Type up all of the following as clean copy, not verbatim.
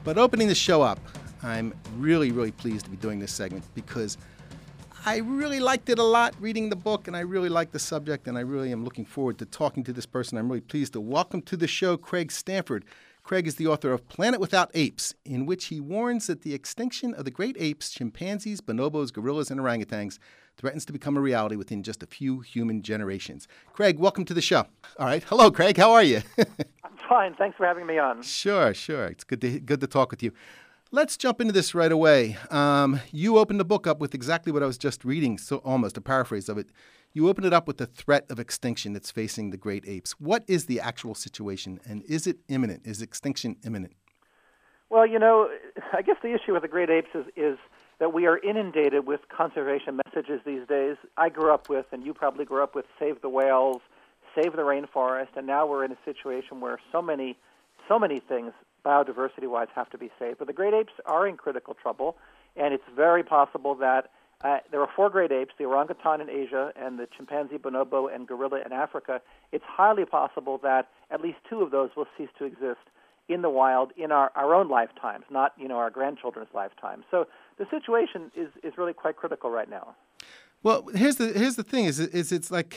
But opening the show up, I'm really, really pleased to be doing this segment because I really liked it a lot reading the book, and I really like the subject, and I really am looking forward to talking to this person. I'm really pleased to welcome to the show Craig Stanford. Craig is the author of Planet Without Apes, in which he warns that the extinction of the great apes, chimpanzees, bonobos, gorillas, and orangutans threatens to become a reality within just a few human generations. Craig, welcome to the show. All right. Hello, Craig. How are you? I'm fine. Thanks for having me on. Sure. It's good to talk with you. Let's jump into this right away. You opened the book up with exactly what I was just reading, so almost a paraphrase of it. You opened it up with the threat of extinction that's facing the great apes. What is the actual situation, and is it imminent? Is extinction imminent? Well, I guess the issue with the great apes is that we are inundated with conservation messages these days. I grew up with, and you probably grew up with, save the whales, save the rainforest, and now we're in a situation where so many things biodiversity-wise have to be saved. But the great apes are in critical trouble, and it's very possible that there are four great apes, the orangutan in Asia and the chimpanzee, bonobo, and gorilla in Africa. It's highly possible that at least two of those will cease to exist in the wild in our own lifetimes, not our grandchildren's lifetimes. So the situation is really quite critical right now. Well, here's the thing: is it's like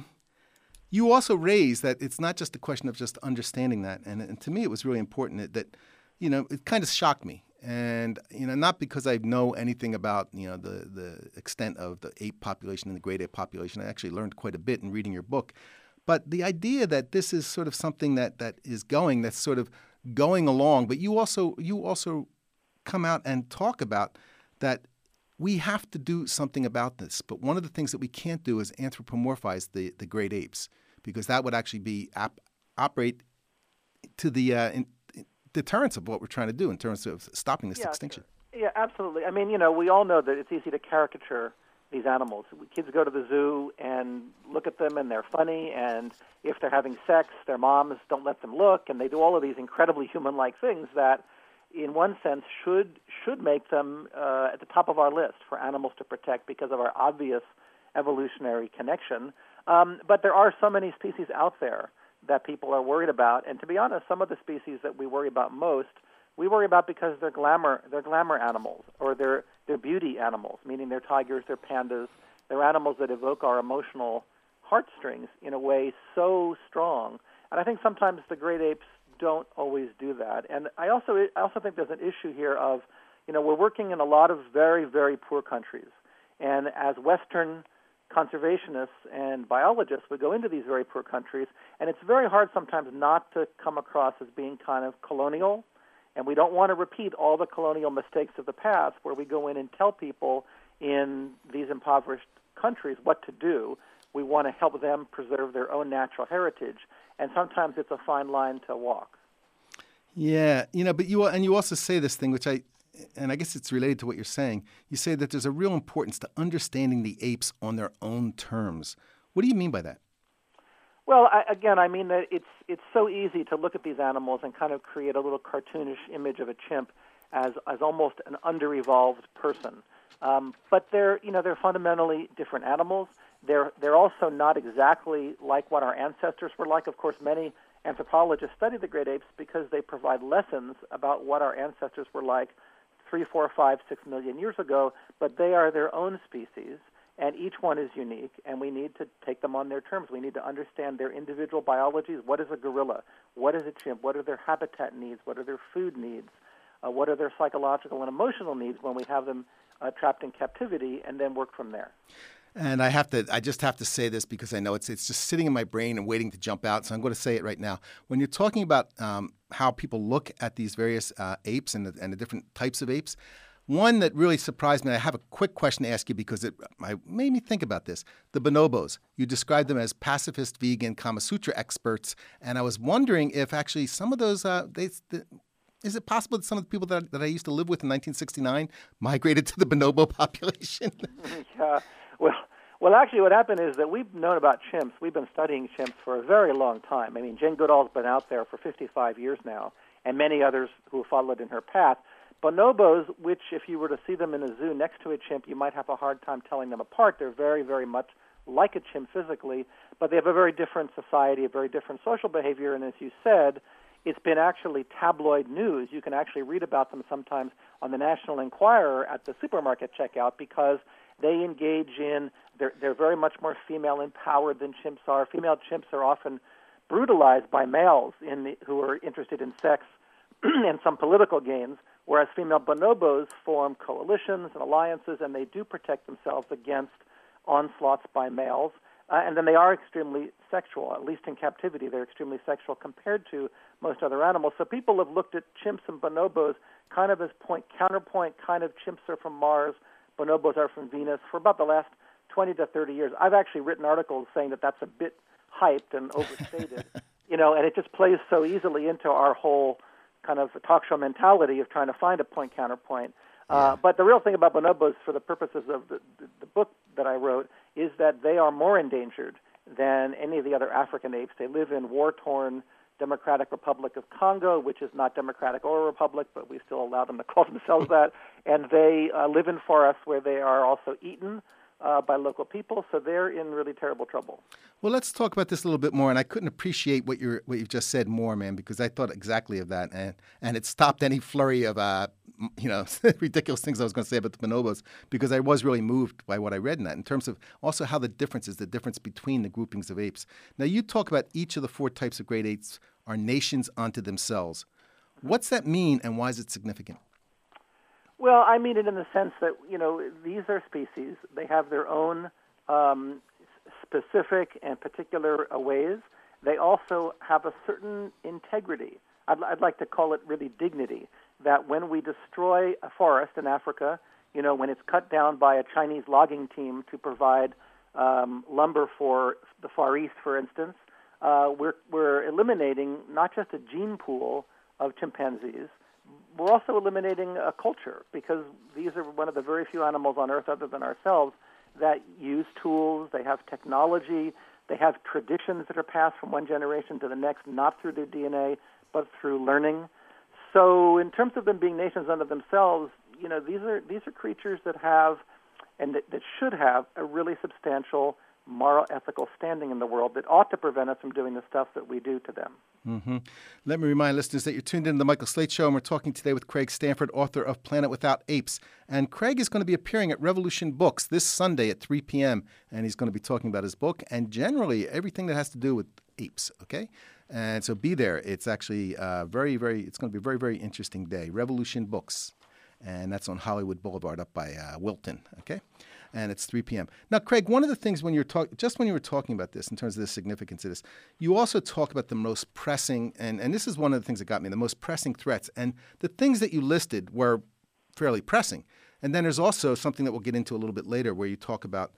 you also raise that it's not just a question of just understanding that, and to me it was really important that it kind of shocked me, and not because I know anything about the extent of the ape population and the great ape population. I actually learned quite a bit in reading your book, but the idea that this is sort of something that's sort of going along, but you also come out and talk about that we have to do something about this. But one of the things that we can't do is anthropomorphize the great apes, because that would actually operate to the deterrence of what we're trying to do in terms of stopping this extinction. Yeah, absolutely. I mean, we all know that it's easy to caricature these animals. Kids go to the zoo and look at them, and they're funny, and if they're having sex, their moms don't let them look, and they do all of these incredibly human-like things that, in one sense, should make them at the top of our list for animals to protect because of our obvious evolutionary connection. But there are so many species out there that people are worried about, and to be honest, some of the species that we worry about most, we worry about because they're glamour animals, or they're beauty animals, meaning they're tigers, they're pandas, they're animals that evoke our emotional heartstrings in a way so strong. And I think sometimes the great apes don't always do that. And I also think there's an issue here of, we're working in a lot of very, very poor countries. And as Western conservationists and biologists, we go into these very poor countries, and it's very hard sometimes not to come across as being kind of colonial. And we don't want to repeat all the colonial mistakes of the past where we go in and tell people in these impoverished countries what to do. We want to help them preserve their own natural heritage. And sometimes it's a fine line to walk. Yeah, but you also say this thing, which I guess it's related to what you're saying. You say that there's a real importance to understanding the apes on their own terms. What do you mean by that? Well, I mean that it's so easy to look at these animals and kind of create a little cartoonish image of a chimp as almost an under-evolved person. But they're fundamentally different animals. They're also not exactly like what our ancestors were like. Of course, many anthropologists study the great apes because they provide lessons about what our ancestors were like 3, 4, 5, 6 million years ago, but they are their own species, and each one is unique, and we need to take them on their terms. We need to understand their individual biologies. What is a gorilla? What is a chimp? What are their habitat needs? What are their food needs? What are their psychological and emotional needs when we have them trapped in captivity, and then work from there. And I just have to say this because I know it's just sitting in my brain and waiting to jump out. So I'm going to say it right now. When you're talking about how people look at these various apes and the different types of apes, one that really surprised me, I have a quick question to ask you because it made me think about this. The bonobos, you described them as pacifist, vegan, Kama Sutra experts. And I was wondering if actually some of those, is it possible that some of the people that I used to live with in 1969 migrated to the bonobo population? Yeah. Well, actually, what happened is that we've known about chimps. We've been studying chimps for a very long time. I mean, Jane Goodall's been out there for 55 years now, and many others who followed in her path. Bonobos, which if you were to see them in a zoo next to a chimp, you might have a hard time telling them apart. They're very, very much like a chimp physically, but they have a very different society, a very different social behavior, and as you said, It's been actually tabloid news. You can actually read about them sometimes on the National Enquirer at the supermarket checkout because they engage in, they're very much more female empowered than chimps are. Female chimps are often brutalized by males who are interested in sex and some political gains, whereas female bonobos form coalitions and alliances, and they do protect themselves against onslaughts by males. And then they are extremely sexual, at least in captivity. They're extremely sexual compared to most other animals. So people have looked at chimps and bonobos kind of as counterpoint, kind of chimps are from Mars, bonobos are from Venus, for about the last 20 to 30 years. I've actually written articles saying that that's a bit hyped and overstated, and it just plays so easily into our whole kind of talk show mentality of trying to find a point-counterpoint. But the real thing about bonobos, for the purposes of the book that I wrote, is that they are more endangered than any of the other African apes. They live in war-torn Democratic Republic of Congo, which is not democratic or a republic, but we still allow them to call themselves that. And they live in forests where they are also eaten by local people, so they're in really terrible trouble. Well, let's talk about this a little bit more. And I couldn't appreciate what you've just said more, man, because I thought exactly of that, and it stopped any flurry of ridiculous things I was going to say about the bonobos, because I was really moved by what I read in that, in terms of also how the difference between the groupings of apes. Now, you talk about each of the 4 types of great apes are nations unto themselves. What's that mean, and why is it significant? Well, I mean it in the sense that, these are species. They have their own specific and particular ways. They also have a certain integrity. I'd like to call it really dignity, that when we destroy a forest in Africa, when it's cut down by a Chinese logging team to provide lumber for the Far East, for instance, we're eliminating not just a gene pool of chimpanzees, we're also eliminating a culture, because these are one of the very few animals on Earth other than ourselves that use tools, they have technology, they have traditions that are passed from one generation to the next, not through their DNA, but through learning. So in terms of them being nations unto themselves, these are creatures that have, and that should have, a really substantial moral, ethical standing in the world that ought to prevent us from doing the stuff that we do to them. Mm-hmm. Let me remind listeners that you're tuned in to The Michael Slate Show, and we're talking today with Craig Stanford, author of Planet Without Apes. And Craig is going to be appearing at Revolution Books this Sunday at 3 p.m., and he's going to be talking about his book and generally everything that has to do with apes, okay? And so be there. It's actually it's going to be a very, very interesting day. Revolution Books, and that's on Hollywood Boulevard up by Wilton, okay? And it's 3 p.m. Now, Craig, one of the things when you were talking about this, in terms of the significance of this, you also talk about the most pressing, and this is one of the things that got me, the most pressing threats. And the things that you listed were fairly pressing. And then there's also something that we'll get into a little bit later where you talk about,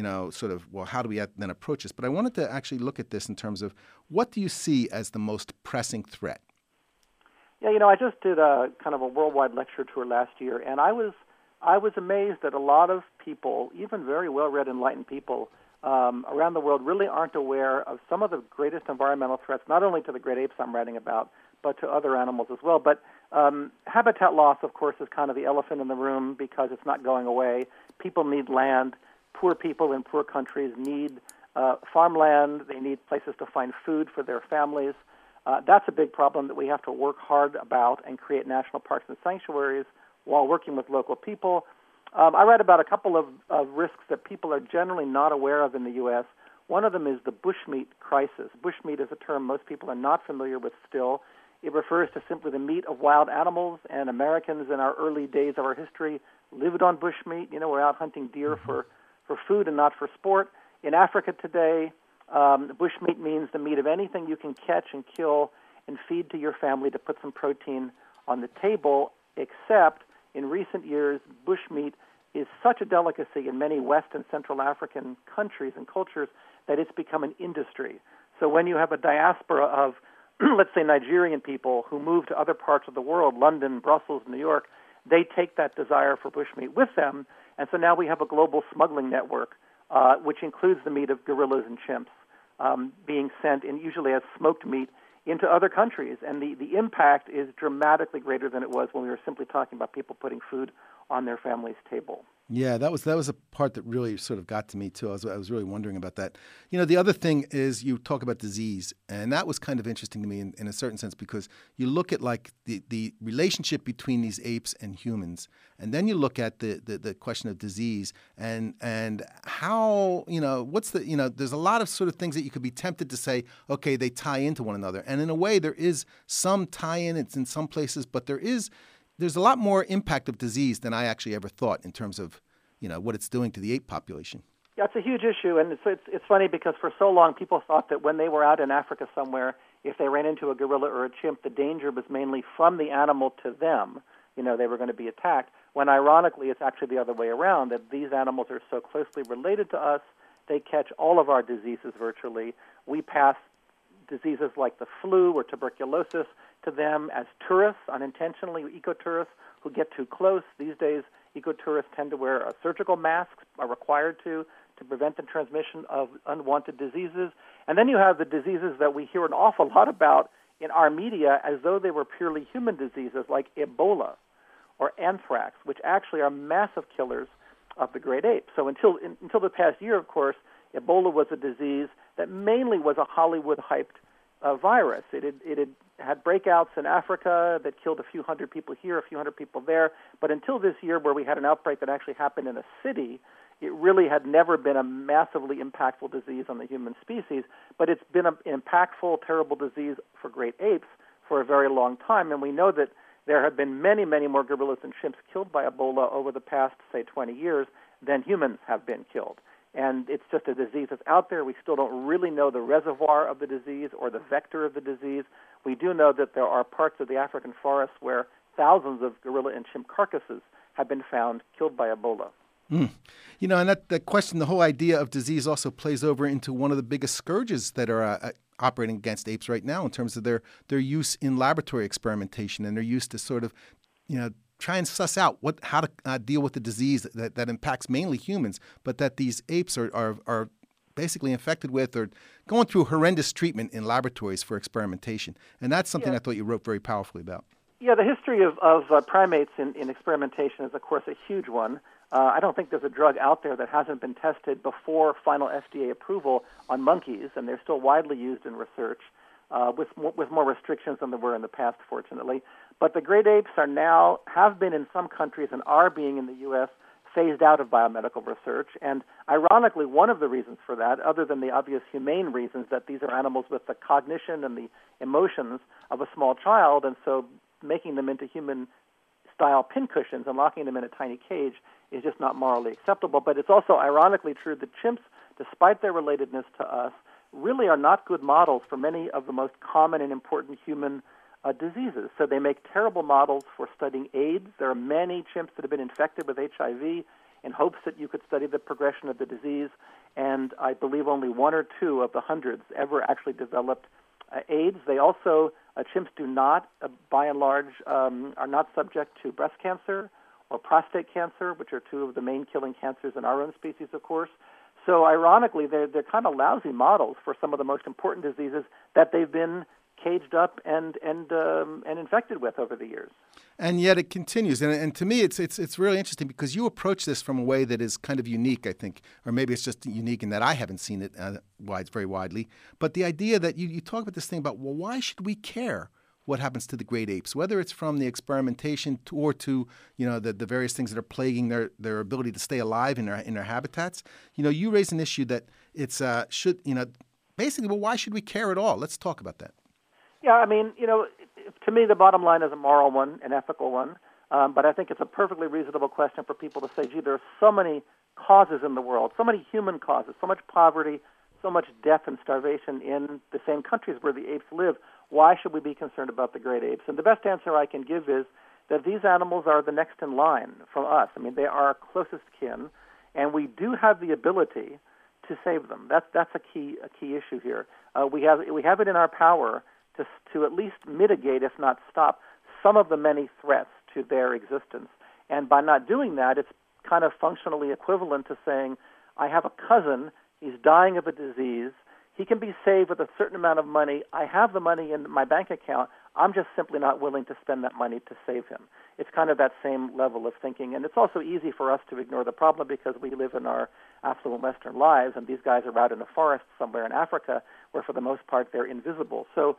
how do we then approach this? But I wanted to actually look at this in terms of what do you see as the most pressing threat? Yeah, I just did a kind of a worldwide lecture tour last year, and I was amazed that a lot of people, even very well-read, enlightened people around the world, really aren't aware of some of the greatest environmental threats, not only to the great apes I'm writing about, but to other animals as well. But habitat loss, of course, is kind of the elephant in the room because it's not going away. People need land. Poor people in poor countries need farmland. They need places to find food for their families. That's a big problem that we have to work hard about and create national parks and sanctuaries while working with local people. I write about a couple of risks that people are generally not aware of in the U.S. One of them is the bushmeat crisis. Bushmeat is a term most people are not familiar with still. It refers to simply the meat of wild animals, and Americans in our early days of our history lived on bushmeat. We're out hunting deer for food and not for sport. In Africa today, bushmeat means the meat of anything you can catch and kill and feed to your family to put some protein on the table, except in recent years, bushmeat is such a delicacy in many West and Central African countries and cultures that it's become an industry. So when you have a diaspora of, let's say, Nigerian people who move to other parts of the world, London, Brussels, New York, they take that desire for bushmeat with them, and so now we have a global smuggling network, which includes the meat of gorillas and chimps being sent, and usually as smoked meat, into other countries. And the impact is dramatically greater than it was when we were simply talking about people putting food on their family's table. Yeah, that was a part that really sort of got to me too. I was really wondering about that. The other thing is you talk about disease, and that was kind of interesting to me in a certain sense because you look at like the relationship between these apes and humans, and then you look at the question of disease and how what's there's a lot of sort of things that you could be tempted to say, okay, they tie into one another, and in a way there is some tie-in. It's in some places, but there's a lot more impact of disease than I actually ever thought in terms of, what it's doing to the ape population. Yeah, it's a huge issue, and it's funny because for so long people thought that when they were out in Africa somewhere, if they ran into a gorilla or a chimp, the danger was mainly from the animal to them. They were going to be attacked, when ironically it's actually the other way around, that these animals are so closely related to us, they catch all of our diseases virtually. We pass diseases like the flu or tuberculosis to them as tourists, unintentionally, ecotourists who get too close. These days, ecotourists tend to wear surgical masks, are required to prevent the transmission of unwanted diseases. And then you have the diseases that we hear an awful lot about in our media as though they were purely human diseases like Ebola or anthrax, which actually are massive killers of the great apes. So until the past year, of course, Ebola was a disease that mainly was a Hollywood-hyped virus. It had breakouts in Africa that killed a few hundred people here, a few hundred people there. But until this year, where we had an outbreak that actually happened in a city, it really had never been a massively impactful disease on the human species. But it's been an impactful, terrible disease for great apes for a very long time. And we know that there have been many, many more gorillas and chimps killed by Ebola over the past, say, 20 years than humans have been killed. And it's just a disease that's out there. We still don't really know the reservoir of the disease or the vector of the disease. We do know that there are parts of the African forest where thousands of gorilla and chimp carcasses have been found killed by Ebola. Mm. And that question, the whole idea of disease also plays over into one of the biggest scourges that are operating against apes right now in terms of their use in laboratory experimentation and their use to sort of, try and suss out how to deal with the disease that impacts mainly humans, but that these apes are basically infected with or going through horrendous treatment in laboratories for experimentation. And that's something I thought you wrote very powerfully about. Yeah, the history of primates in experimentation is, of course, a huge one. I don't think there's a drug out there that hasn't been tested before final FDA approval on monkeys, and they're still widely used in research with more restrictions than there were in the past, fortunately. But the great apes have been in some countries and are being in the U.S. phased out of biomedical research. And ironically, one of the reasons for that, other than the obvious humane reasons that these are animals with the cognition and the emotions of a small child, and so making them into human-style pincushions and locking them in a tiny cage is just not morally acceptable. But it's also ironically true that chimps, despite their relatedness to us, really are not good models for many of the most common and important human diseases. So they make terrible models for studying AIDS. There are many chimps that have been infected with HIV in hopes that you could study the progression of the disease, and I believe only one or two of the hundreds ever actually developed AIDS. They also, chimps do not, by and large, are not subject to breast cancer or prostate cancer, which are two of the main killing cancers in our own species, of course. So ironically, they're kind of lousy models for some of the most important diseases that they've been caged up and infected with over the years. And yet it continues. And to me, it's really interesting because you approach this from a way that is kind of unique, I think, or maybe it's just unique in that I haven't seen it very widely. But the idea that you talk about this thing about, well, why should we care what happens to the great apes, whether it's from the experimentation or to the various things that are plaguing their ability to stay alive in their habitats. You raise an issue that it's basically, well, why should we care at all? Let's talk about that. Yeah, I mean, to me, the bottom line is a moral one, an ethical one. But I think it's a perfectly reasonable question for people to say, gee, there are so many causes in the world, so many human causes, so much poverty, so much death and starvation in the same countries where the apes live. Why should we be concerned about the great apes? And the best answer I can give is that these animals are the next in line from us. I mean, they are our closest kin, and we do have the ability to save them. That's a key issue here. We have it in our power to at least mitigate, if not stop, some of the many threats to their existence. And by not doing that, it's kind of functionally equivalent to saying, I have a cousin, he's dying of a disease, he can be saved with a certain amount of money, I have the money in my bank account, I'm just simply not willing to spend that money to save him. it's kind of that same level of thinking. And it's also easy for us to ignore the problem because we live in our affluent Western lives, and these guys are out in the forest somewhere in Africa where, for the most part, they're invisible. So,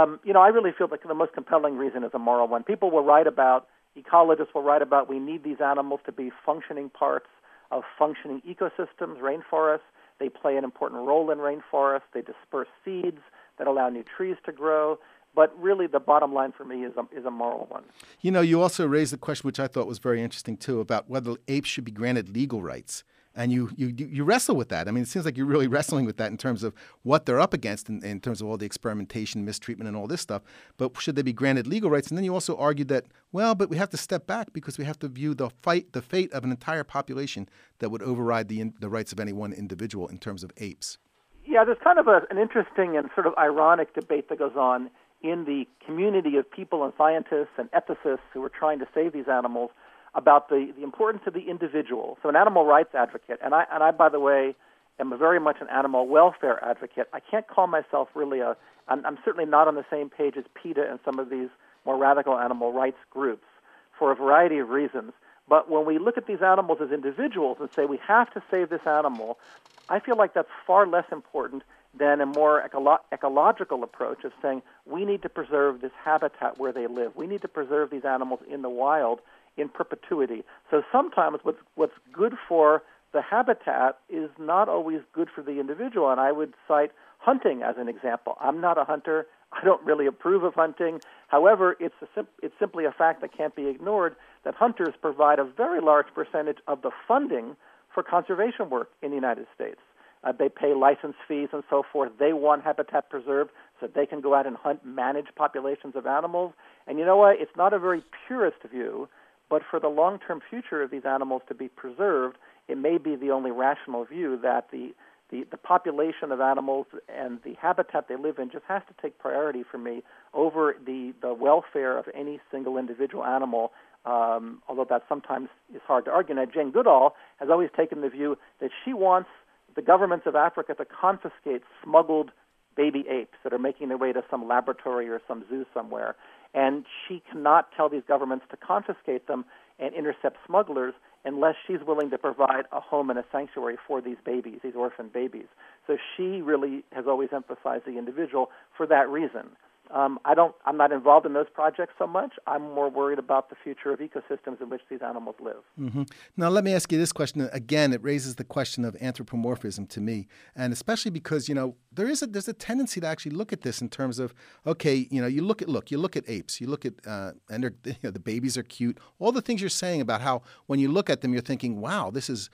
I really feel like the most compelling reason is a moral one. People will write about, ecologists will write about, we need these animals to be functioning parts of functioning ecosystems, rainforests. They play an important role in rainforests. They disperse seeds that allow new trees to grow. But really, the bottom line for me is a moral one. You also raised the question, which I thought was very interesting, too, about whether apes should be granted legal rights. And you wrestle with that. I mean, it seems like you're really wrestling with that in terms of what they're up against in terms of all the experimentation, mistreatment, and all this stuff. But should they be granted legal rights? And then you also argued that, but we have to step back because we have to view the fate of an entire population that would override the rights of any one individual in terms of apes. Yeah, there's kind of an interesting and sort of ironic debate that goes on in the community of people and scientists and ethicists who are trying to save these animals about the importance of the individual. So an animal rights advocate, and I, by the way, am very much an animal welfare advocate. I can't call myself really I'm certainly not on the same page as PETA and some of these more radical animal rights groups for a variety of reasons. But when we look at these animals as individuals and say we have to save this animal, I feel like that's far less important than a more ecological approach of saying we need to preserve this habitat where they live. We need to preserve these animals in the wild in perpetuity. So sometimes what's good for the habitat is not always good for the individual, and I would cite hunting as an example. I'm not a hunter. I don't really approve of hunting. However, it's simply a fact that can't be ignored that hunters provide a very large percentage of the funding for conservation work in the United States. They pay license fees and so forth. They want habitat preserved so they can go out and hunt, manage populations of animals. And you know what? It's not a very purist view, but for the long-term future of these animals to be preserved, it may be the only rational view that the population of animals and the habitat they live in just has to take priority for me over the welfare of any single individual animal, although that sometimes is hard to argue. Now, Jane Goodall has always taken the view that she wants the governments of Africa to confiscate smuggled baby apes that are making their way to some laboratory or some zoo somewhere. And she cannot tell these governments to confiscate them and intercept smugglers unless she's willing to provide a home and a sanctuary for these babies, these orphan babies. So she really has always emphasized the individual for that reason. I'm not involved in those projects so much. I'm more worried about the future of ecosystems in which these animals live. Mm-hmm. Now, let me ask you this question. Again, it raises the question of anthropomorphism to me, and especially because, there's a tendency to actually look at this in terms of, okay, you look at apes, you look at, and the babies are cute. All the things you're saying about how when you look at them, you're thinking, wow, this is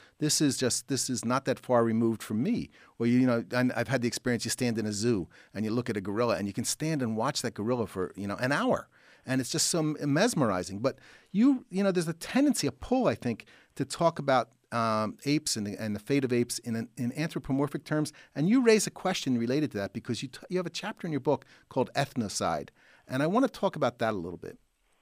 not that far removed from me. Or, and I've had the experience, you stand in a zoo and you look at a gorilla and you can stand and watch that gorilla for, an hour. And it's just so mesmerizing. But, there's a tendency, a pull, I think, to talk about apes and the fate of apes in anthropomorphic terms. And you raise a question related to that because you have a chapter in your book called Ethnocide. And I want to talk about that a little bit.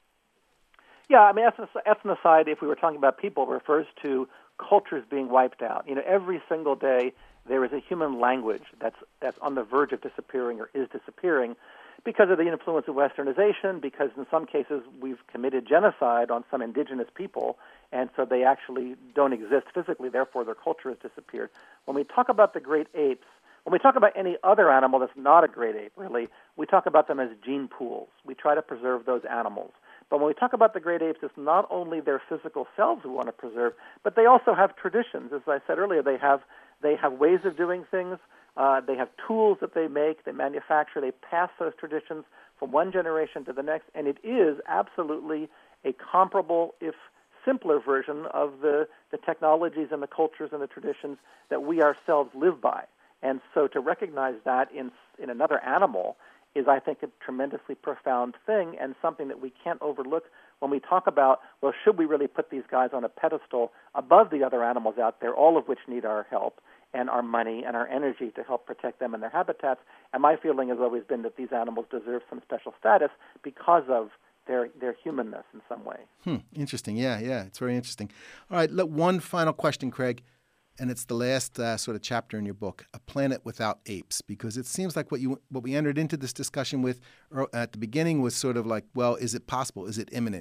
Yeah, I mean, ethnocide, if we were talking about people, refers to cultures being wiped out. Every single day there is a human language that's on the verge of disappearing or is disappearing because of the influence of westernization, because in some cases we've committed genocide on some indigenous people, and so they actually don't exist physically, therefore their culture has disappeared. When we talk about the great apes, when we talk about any other animal that's not a great ape, really, we talk about them as gene pools. We try to preserve those animals. But when we talk about the great apes, it's not only their physical selves we want to preserve, but they also have traditions. As I said earlier, they have ways of doing things. They have tools that they make, they manufacture, they pass those traditions from one generation to the next, and it is absolutely a comparable, if simpler version of the technologies and the cultures and the traditions that we ourselves live by. And so to recognize that in another animal is, I think, a tremendously profound thing and something that we can't overlook when we talk about, well, should we really put these guys on a pedestal above the other animals out there, all of which need our help and our money and our energy to help protect them and their habitats? And my feeling has always been that these animals deserve some special status because of their humanness in some way. Interesting. Yeah, it's very interesting. All right, one final question, Craig. And it's the last sort of chapter in your book, A Planet Without Apes, because it seems like what we entered into this discussion with at the beginning was sort of like, well, is it possible? Is it imminent?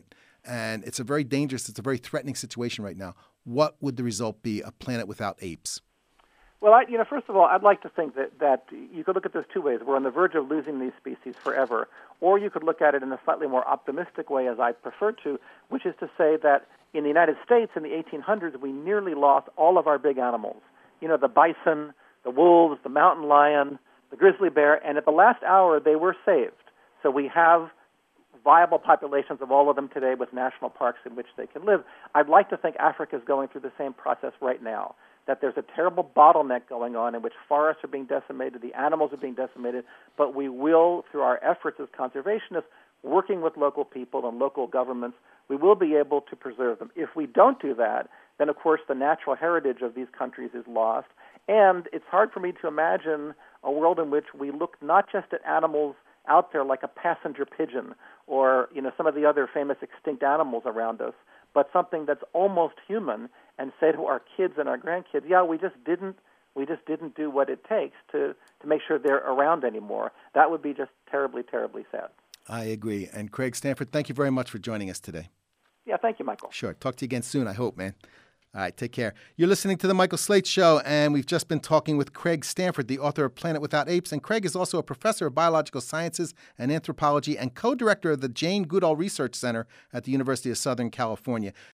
and it's a very dangerous, it's a very threatening situation right now. What would the result be? A planet without apes? Well, first of all, I'd like to think that you could look at this two ways. We're on the verge of losing these species forever, or you could look at it in a slightly more optimistic way, as I prefer to, which is to say that in the United States in the 1800s, we nearly lost all of our big animals. The bison, the wolves, the mountain lion, the grizzly bear, and at the last hour, they were saved. So we have viable populations of all of them today with national parks in which they can live. I'd like to think Africa is going through the same process right now, that there's a terrible bottleneck going on in which forests are being decimated, the animals are being decimated, but we will, through our efforts as conservationists, working with local people and local governments, we will be able to preserve them. If we don't do that, then of course the natural heritage of these countries is lost, and it's hard for me to imagine a world in which we look not just at animals out there like a passenger pigeon or some of the other famous extinct animals around us, but something that's almost human, and say to our kids and our grandkids, yeah, we just didn't do what it takes to make sure they're around anymore. That would be just terribly, terribly sad. I agree. And Craig Stanford, thank you very much for joining us today. Yeah, thank you, Michael. Sure. Talk to you again soon, I hope, man. All right, take care. You're listening to The Michael Slate Show, and we've just been talking with Craig Stanford, the author of Planet Without Apes. And Craig is also a professor of biological sciences and anthropology and co-director of the Jane Goodall Research Center at the University of Southern California.